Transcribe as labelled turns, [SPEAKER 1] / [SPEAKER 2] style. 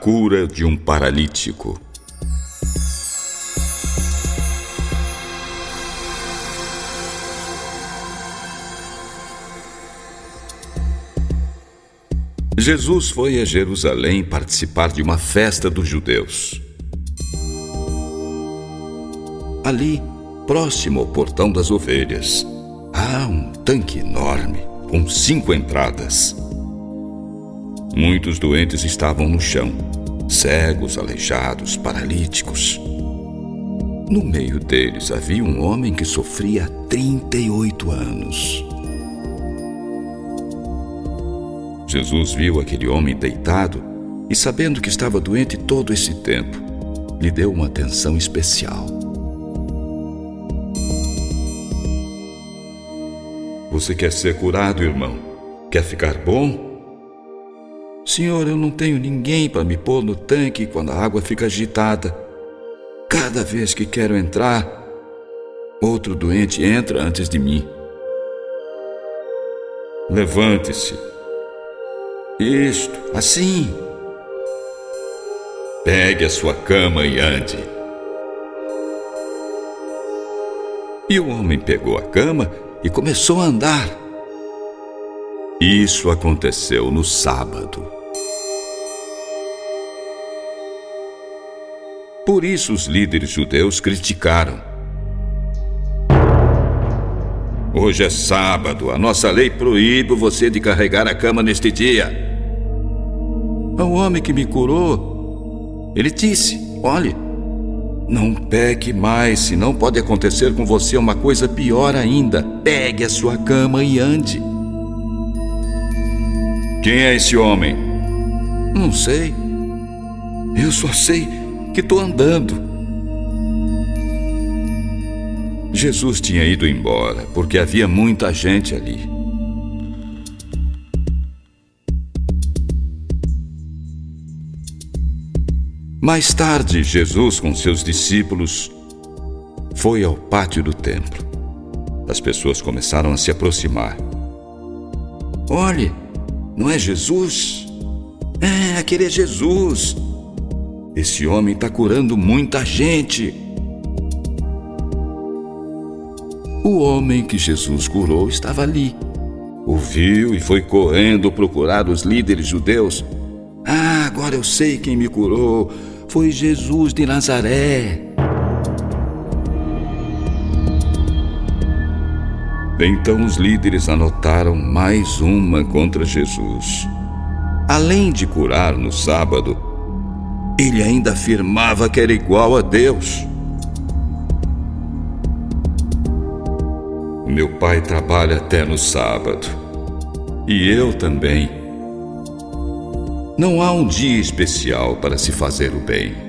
[SPEAKER 1] cura de um paralítico. Jesus foi a Jerusalém participar de uma festa dos judeus. Ali, próximo ao portão das ovelhas, há um tanque enorme com 5 entradas. Muitos doentes estavam no chão, cegos, aleijados, paralíticos. No meio deles havia um homem que sofria há 38 anos. Jesus viu aquele homem deitado e, sabendo que estava doente todo esse tempo, lhe deu uma atenção especial. Você quer ser curado, irmão? Quer ficar bom? Senhor, eu não tenho ninguém para me pôr no tanque quando a água fica agitada. Cada vez que quero entrar, outro doente entra antes de mim. Levante-se. Isto, assim. Pegue a sua cama e ande. E o homem pegou a cama e começou a andar. Isso aconteceu no sábado. Por isso os líderes judeus criticaram. Hoje é sábado, a nossa lei proíbe você de carregar a cama neste dia. O homem que me curou, ele disse, olhe, não peque mais, senão pode acontecer com você uma coisa pior ainda. Pegue a sua cama e ande. Quem é esse homem? Não sei. Eu só sei que estou andando. Jesus tinha ido embora, porque havia muita gente ali. Mais tarde, Jesus, com seus discípulos, foi ao pátio do templo. As pessoas começaram a se aproximar. Olhe, não é Jesus? É, aquele é Jesus. Esse homem está curando muita gente. O homem que Jesus curou estava ali. O viu e foi correndo procurar os líderes judeus. Ah, agora eu sei quem me curou. Foi Jesus de Nazaré. Então os líderes anotaram mais uma contra Jesus. Além de curar no sábado, ele ainda afirmava que era igual a Deus. Meu pai trabalha até no sábado. E eu também. Não há um dia especial para se fazer o bem.